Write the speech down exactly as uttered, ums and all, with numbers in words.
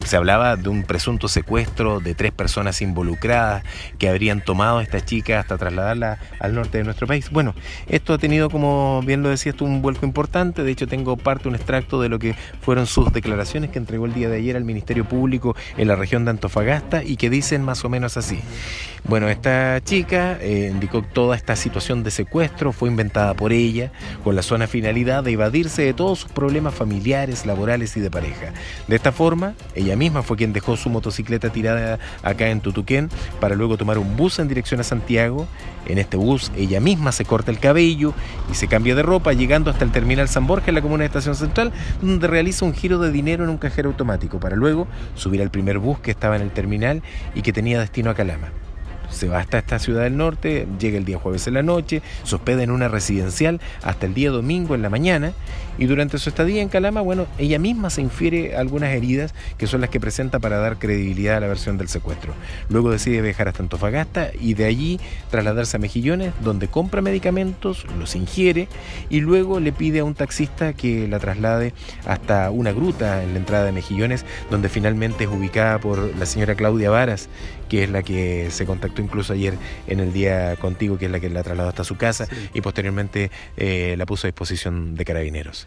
Se hablaba de un presunto secuestro de tres personas involucradas que habrían tomado a esta chica hasta trasladarla al norte de nuestro país. Bueno, esto ha tenido, como bien lo decías tú, un vuelco importante. De hecho, tengo parte, un extracto de lo que fueron sus declaraciones que entregó el día de ayer al Ministerio Público en la región de Antofagasta y que dicen más o menos así. Bueno, esta chica eh, indicó que toda esta situación de secuestro fue inventada por ella con la sola finalidad de evadirse de todos sus problemas familiares, laborales y de pareja. De esta forma, ella misma fue quien dejó su motocicleta tirada acá en Tutuquén para luego tomar un bus en dirección a Santiago. En este bus ella misma se corta el cabello y se cambia de ropa, llegando hasta el terminal San Borja en la comuna de Estación Central, donde realiza un giro de dinero en un cajero automático para luego subir al primer bus que estaba en el terminal y que tenía destino a Calama. Se va hasta esta ciudad del norte, llega el día jueves en la noche, se hospeda en una residencial hasta el día domingo en la mañana y durante su estadía en Calama, bueno, ella misma se infiere algunas heridas que son las que presenta para dar credibilidad a la versión del secuestro. Luego decide viajar hasta Antofagasta y de allí trasladarse a Mejillones, donde compra medicamentos, los ingiere y luego le pide a un taxista que la traslade hasta una gruta en la entrada de Mejillones, donde finalmente es ubicada por la señora Claudia Varas, que es la que se contactó incluso ayer en el día contigo, que es la que la trasladó hasta su casa, sí, y posteriormente eh, la puso a disposición de Carabineros.